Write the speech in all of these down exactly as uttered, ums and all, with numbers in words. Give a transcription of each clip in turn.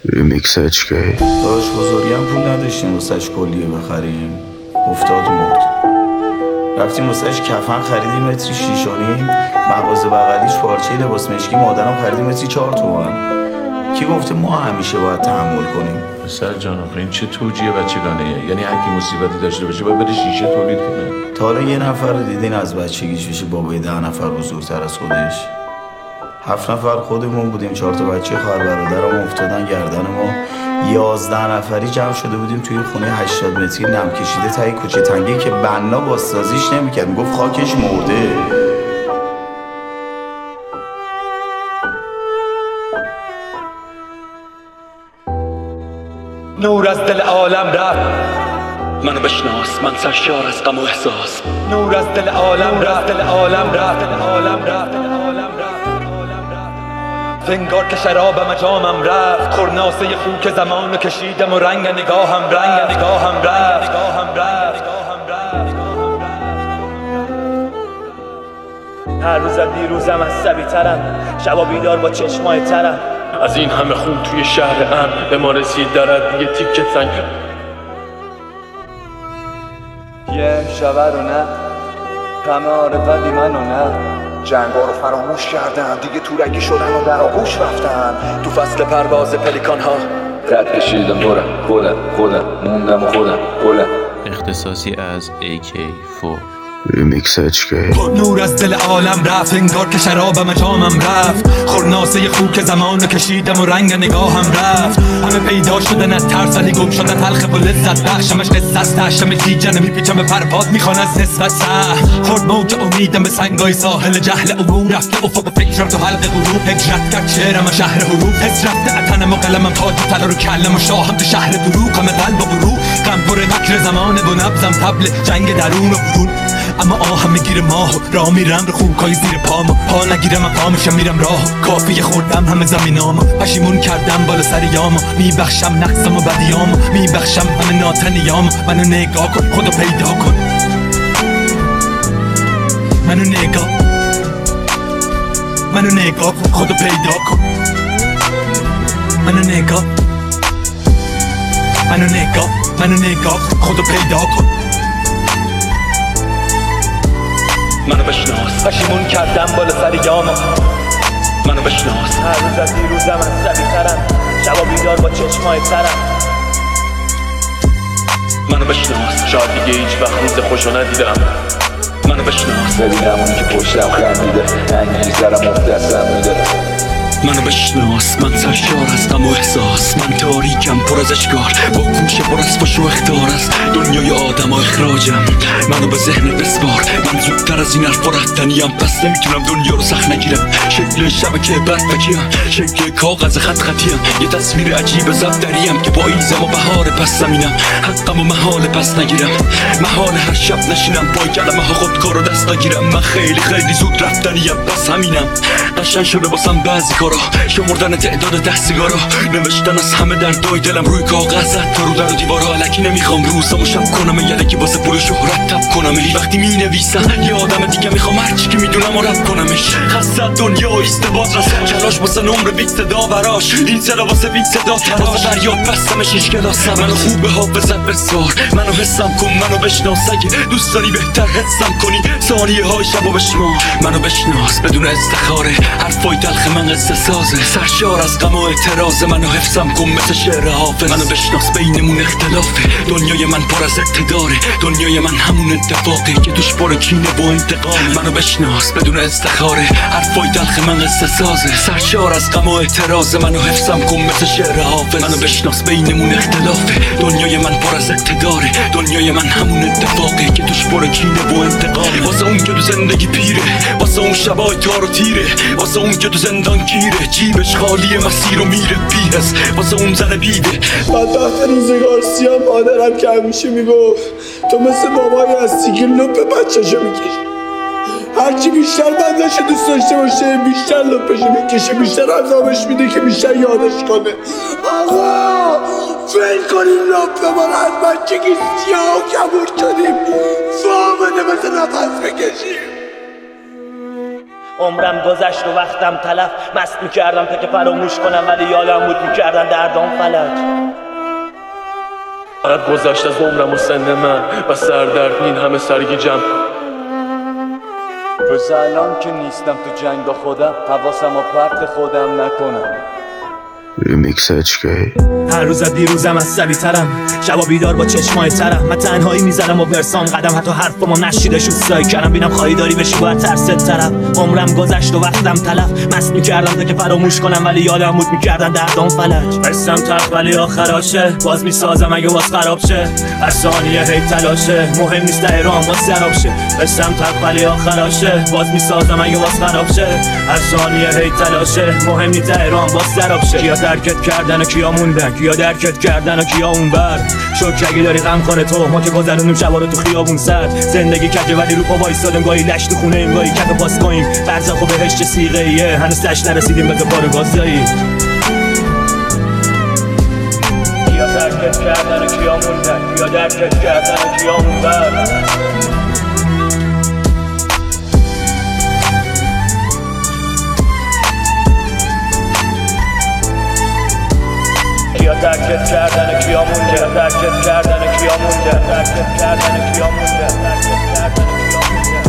ریمیکس اچ کی. داش بزرگی هم پول نداشتیم واسش کلیه بخریم، افتاد مرد. رفتیم واسش کفن خریدیم متری شیش و نیم، مغازه بغلیش پارچه لباس مشکی مادرم خریدیم متری چهار تومن. کی گفته ما همیشه باید تحمل کنیم؟ پسر جان آخه این چه توجیه بچگانه؟ یعنی هر کی مصیبتی داشته باشه باید بره شیشه تولید کنه. تا حالا یه نفر رو دیدین از بچگیش بشه بابای ده نفر بزرگتر از خودش؟ هفت نفر خودمون بودیم، چهار تا بچه خواهر برادرم افتادن گردن ما. یازده نفری جمع شده بودیم توی خونه هشتاد متری نم کشیده تای کوچه تنگی که بنا بازسازیش نمیکرد، میگفت خاکش مرده. نور از دل عالم رفت، منو بشناس، من سرشار از غم و احساس. نور از دل عالم رفت، دل عالم رفت، دل عالم رفت، دل عالم رفت. زنگار که شرابم جامم رفت، خورناسه خوک زمانو کشیدم و رنگ نگاهم رنگ نگاهم رفت، نگاهم رفت. هر روز از دیروزم عصبی ترم، شبا بیدار با چشمای ترم. از این همه خون توی شهر امن به ما رسید درد یه تیکه سنگ. یه شبه رو نه همه آرفتی منو نه، جنگا رو فراموش کردن دیگه تورگی شدن و در آغوش رفتن. تو فصل پرواز پلیکان ها رد کشیدم برم خودم خودم موندم و خودم خودم. اختصاصی از ای کی فور. ریمیکس اچ کی. نور از دل عالم رفت، انگار که شرابم جامم رفت. خورناسه خوک زمانو کشیدم و رنگ نگاهم رفت. همه پیدا شدن از ترس ولی گم شدن تلخ و لذت بخشمش قصه است. تشم دیجنه میپیچم به پرپاد میخوان از نسبت سه. خورد موج امیدم به سنگای ساحل جهل عبور رفت. افق فکرم تو حلق غروب هجرت کرد شعرم شهر حروف. حس رفته اتنم و قلمم تاج و طلا رو کلم و شاهم تو شهر دروغ. همه قلب و برو غم پر مکر زمانه و نبضم طبل جنگ درون و برون. اما آهم میگیره ماه راه میرم رو خوکای زیر پامو. پا نگیرم من پا میشم میرم راه کافی خوردم همه زمینامو. پشیمون کردم بالا سر یامو، میبخشم نقصم و بدیامو. میبخشم همه ناتنیامو. منو نگاه کن خودو پیدا کن، منو نگاه منو نگاه کن خودو پیدا کن. منو نگاه منو نگاه منو نگاه خودو پیدا کن. منو بشناس، پشیمون کردم بالا سر یامم. منو بشناس. هر روز از دیروزم عصبی ترم، شبا بیدار با چشمای ترم. منو بشناس، شاید دیگه هیچ وقت روز خوشو ندیدم. منو بشناس، ببینم اونی که پشتم خندیده انگیز درم مفتستم میده. منو بشناس، من سرشار از غم و احساس. من تاریکم پر از اشکار با گوشه پر از فش و اخطار. از دنیای آدم و اخراجم منو به ذهن بسپار. من زودتر از این حرف رفتنیم، پس نمیتونم دنیا رو سخت نگیرم. شکل شبکه برفکیم، شکل کاغذ خط خطیم. یه تصویر عجیب زبدریم که پاییزم و بهار پس زمینم. حقم و محال پس نگیرم، محال هر شب نشینم پای کلمه ها خودکار و دست نگیرم. من خیلی خیلی زود رفتنیم پس همینم. قشنگ شده باسم بعضی کارا، شمردن تعداد ده سیگارا، نوشتن از همه دردای دلم روی کاغذ. تا رو در و دیوارا الکی نمیخوام روزامو شب کنم، یلکی واسه پول شهرت تب کنم. وقتی مینویسم یه آدم دیگه میخوام هرچی که میدونم و رد کنمش. خسته دنیا و ایستباد رسم کلاش واسه نمره بیت صدا براش. این صدا واسه بیت صدا تراز فریاد بستمش هیچ کلاسم. منو خوب حافظت بسوار، منو حسم کن، منو بشناس. اگه دوست داری بهتر حسم کنی ثانیه های شبو بشمار. منو بشناس بدون استخاره، حرفای تلخ من قصه سازه. سرشار از غم و اعتراض، منو حفظم کن مثل شعر حافظ. منو بشناس بینمون اختلافه، دنیای من پر از اقتداره. دنیای من همون اتفاقه که توش پر کینه و انتقامه. منو بشناس بدون استخاره، حرفای تلخ من قصه سازه. سرشار از غم و اعتراض، منو حفظم کن مثل شعر حافظ. منو بشناس بینمون اختلافه، دنیای من پر از اقتداره. دنیای من همون اتفاقه که توش پر کینه و انتقامه. واسه اون که تو زندگی پیره، واسه اون شبای تار و تیره، واسه اون که تو زندان گیره، جیبش خالی مسیر و میره پیرس. واسه اون زن بیده بدبخت روزگار سیاه مادرم که همیشه میگفت تو مثل بابایی هستی که لپ بچه‌شو میکشی. هرچی بیشتر بندش دوست داشته باشه بیشتر لپشو میکشه، بیشتر عذابش میده که بیشتر یادش کنه. آقا فیل کنیم لپ ما رو از بچگی سیاه و کبود شدیم، فامنه مثل نفس بکشیم. عمرم گذشت و وقتم تلف، مست میکردم تا که فراموش کنم ولی یادم بود میکردن دردام فلج. فقط گذشت از عمرم و سن من و سردرد این همه سرگیجم. روز الان که نیستم تو جنگ با خودم، حواسم و پرت خودم نکنم. ریمیکس اچ کی. هر روز از دیروزم عصبی ترم، شبا بیدار با چشمای ترم. من تنهایی میزنم و برسام قدم، حتی حرفمو نشیده شد سای کردم. بینم خواهی داری بشی باید ترست طرف. عمرم گذشت و وقتم تلف، مست میکردم تا که فراموش کنم ولی یادم بود میکردن دردام فلج. قسم تلخ ولی آخراشه، باز میسازم اگه باز خراب شه. هر ثانیه هی تلاشه، مهم نیست ایران باز سراب شه. قسم تلخ ولی آخراشه، باز میسازم اگه باز خراب شه. هر ثانیه هی تلاشه، مهم نیست ایران باز سراب شه. کیا درکت کردن و کیا موندن، کیا درکت کردن و کیا اونور. شوک اگه داری غم کنه تو، ما که گذروندیم شبا رو تو خیابون سرد. زندگی کجه ولی رو پا وایسادیم، گاهی لش تو خونه ایم گاهی کف پاس کنیم. برزخ و بهشت سیغه ایه، هنوز لش نرسیدیم بگه بارو گازایی. کیا درکت کردن و کیا موندن، کیا درکت کردن و کیا اونور. کیا درکت کردن و کیا موندن، درکت کردن و کیا موندن، درکت کردن و کیا موندن، درکت کردن و کیا موندن.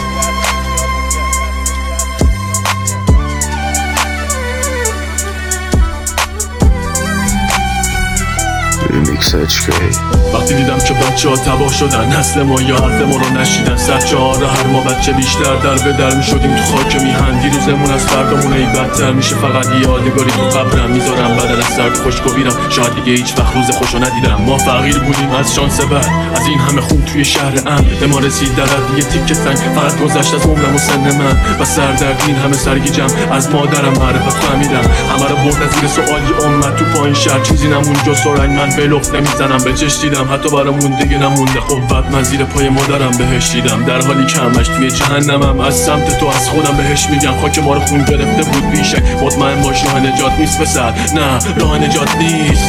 ریمیکس اچ کی. وقتی دیدم که بچه ها تباه شدن، نسل ما یا حرف ما رو نشیدن. صد چهار هر ما بچه بیشتر در به در می شدیم تو خاک میهن. دیروزمون از فردامون ای بدتر میشه، فقط یادگاری تو قبرم میذارم. بدل از سرد خوشگو بیرم، شاید دیگه هیچ وقت روز خوشو ندیدم. ما فقیر بودیم از شانس بد، از این همه خون توی شهر امن. به ما رسید در یه تیکه سنگ، فقط گذشت از عمرم و سن من و سردرد این همه سرگیجم. از مادرم معرفت فهمیدم، همه رو برد از زیر سوالی امت تو پایین شهر. چیزی نمون جز سرنگ، من به لخت نمیزنم به چش دیدم. حتی برامون دیگه نمونده قوت، من زیر پای مادرم بهش دیدم. در حالی که همش توی جهنمم، از سمت تو از خودم بهش میگم. خاک ما رو خون گرفته بود بیشک، مطمئن باش راه نجات نیست پسر، نه راه نجات نیست.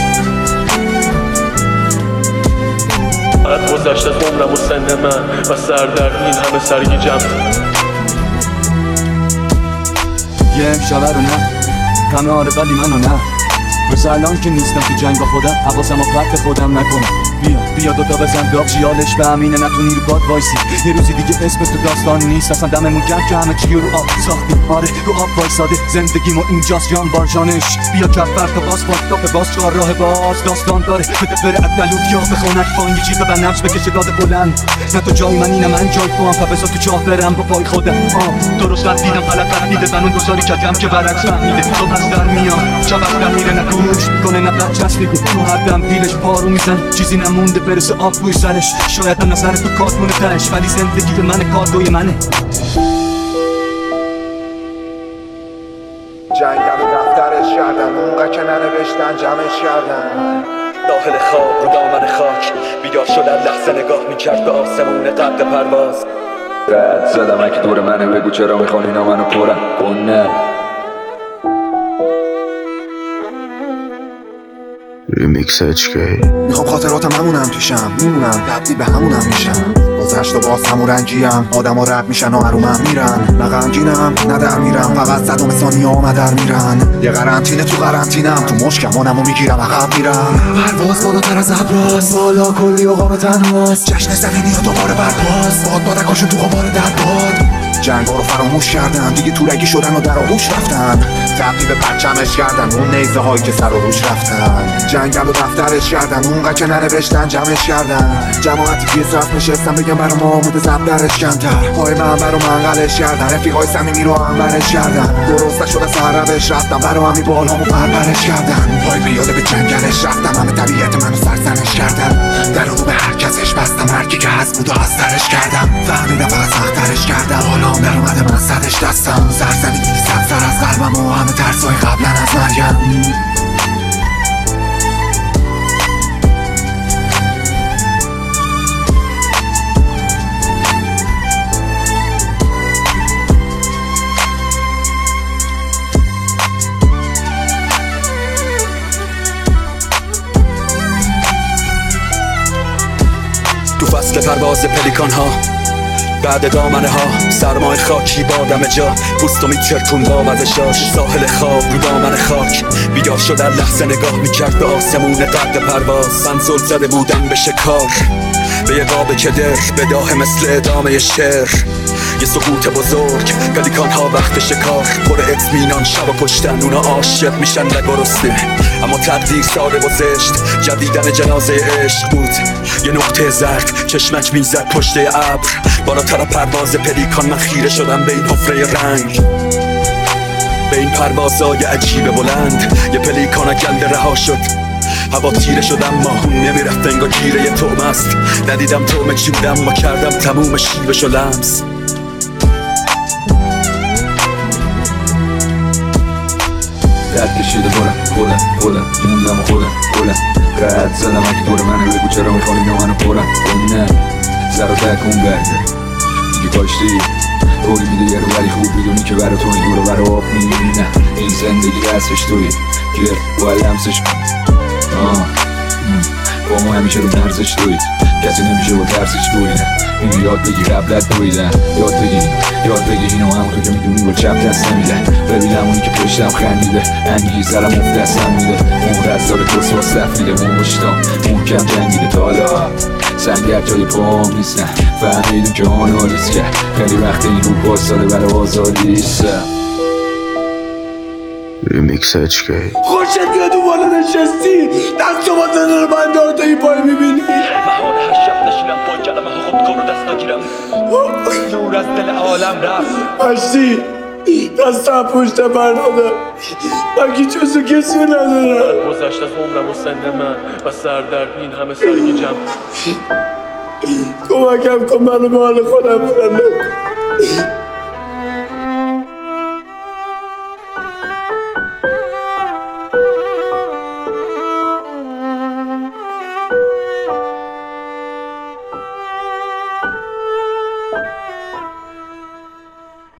فقط گذشت از عمرم و سن من و سردرد این همه سرگیجم. یه امشبه رو نه، همه آره ولی منو نه. روز الان که نیستم تو جنگ با خودم، حواسم و پرت خودم نکنم. بیا بیا دوتا بزن داغ، جیالش به امینه نتونی رو باد وایسی. یه روزی دیگه اسم تو داستان نیست، اصلا دممون گرم که همه چی رو آب ساختیم. آره رو آب وایساده زندگیمو اینجاست جان بارجانش. بیا کفر تا باز پاک باز چهار راه باز داستان داره. بده بره عدلوت یا بخونک با یه چیز به نفس بکشه داد بلند. نه تو جای من اینه من جای تو هم، فبسا تو چاه برم با پای خودم. آه درست رد دیدم غلط فهمیده، من اون دو سالی کردم که برعکس فهمیده. تو پس در میام شب از در میره، نه گوش میکنه نه بد چسبیده. تو هر دم دیلش پارو میزن، چیزی نمونده برسه آب روی سرش. شاید هم نظر تو کارتونه ترش، ولی زندگی به من کارگوی منه. جنگل و دفترش کردن، اونقدر که ننوشتن جمعش کردن. داخل خواب رو دامن خاک بیدار شدن، لحظه نگاه میکرد به آسمون قد پرواز. رد زدم اگه دور منه، بگو چرا میخوان اینا منو پرن کنن. ریمیکس اچ کی. میخوام خاطراتم همونم پیشم، میمونم تبدیل به همونم میشم. گذشت و باز همون رنجیم، آدم ها رد میشن و عرومم میرن. نه غمگینم نه در میرم، فقط صدام ثانیه ها مدر میرن. یه قرنطینه تو قرنطینم، تو مشکمانم و میگیرم عقب میرم. پرواز بالاتر از ابراز، بالا کلی اوقام تنهاست. جشن زمینی ها دوباره برپاس، باد بادکاشون تو غبار در باد. جنگا رو فراموش کردن، دیگه تورگی شدن و در آغوش رفتن. تبدیل به پرچمش کردن اون نیزه هایی که سر و روش رفتن. جنگل و دفترش کردن، اونقدر که ننوشتن جمعش کردن. جماعتی که صف نشستن بگم برا ما آموده زب درش کمتر. پای من برا منقلش کردن، رفیقای صمیمی رو انورش کردن. درست نشده سر روش رفتم، برا همی بال همو پرپرش کردن. پای پیاده به جنگلش رفتم، همه طبیعت منو سرزنش کردن. در رو به هر کسش بستم، هرکی که هست بود و از درش کردم. فهمیدم فقط سخترش کردم، حالا در اومده من صدش دستم. سرزمینی سبزر از قلبم و همه ترسای قبلا از مرگم. تو فصل پرواز پلیکان ها بعد دامنه ها سرمای خاکی بادم جا پوستو میترکون با مزشاش ساحل خواب رو دامن خاک بیدار شدن لحظه نگاه میکرد به آسمون قد پرواز من زل زده بودم به شکار به یه قاب کدر بداه مثل ادامه شعر یه سقوط بزرگ پلیکان ها وقت شکار پر اطمینان شب و کشتن اونا عاشق میشن نگرسته اما تقدیر ساده و زشت جدیدن جنازه عشق بود یه نقطه زرد چشمک میزد پشت ابر بالاتر پرواز پلیکان من خیره شدم به این حفره رنگ به این پروازای عجیب بلند یه پلیکان گنده رها شد هوا تیره شدم ماهون نمیرفت انگار گیره یه توم است ندیدم تومه چی بودم ما کردم تموم شیبش و لمس رد کشیده برم خودم خودم موندم خودم خودم رد زدم اگه دور منه بگو چرا میخوانی نمانو پرم نه زر و تکون برده دیگه کاشتی روی میده یه رو ولی خوب میدونی که برا تو این دور و برا آب میدونی نه این زندگی دستش توی گیر باید لمسش آه با ما همیشه رو مرزش توید کسی نمیشه با ترسش بویدن اینو یاد بگی قبلت بویدن یاد بگی یاد بگی اینو همون تو که میدونی با چپ دست نمیدن ببینم اونی که پشتم خندیده انگیزه رم افت دستم میده اون رزدار کس با سفریده اون مشتام اون کم جنگیده تا حالا سنگر جای پام نیستن فهمیدون که آنالیز کرد خیلی وقت این رو باستاده برای آزادیستم ریمیکس اچ کی. خوشت میاد اون بالا نشستی دست با زنه رو من دار تا این پای میبینی مهان هر شب نشینم پای کلمه ها خود کن رو دست نگیرم نور از دل عالم رفت هشتی دستم پشت برنامه من که جزو کسی ندارم گذشت از عمرم و سن من و سردرد این همه سرگیجم کمکم کن منو به حال خودم برم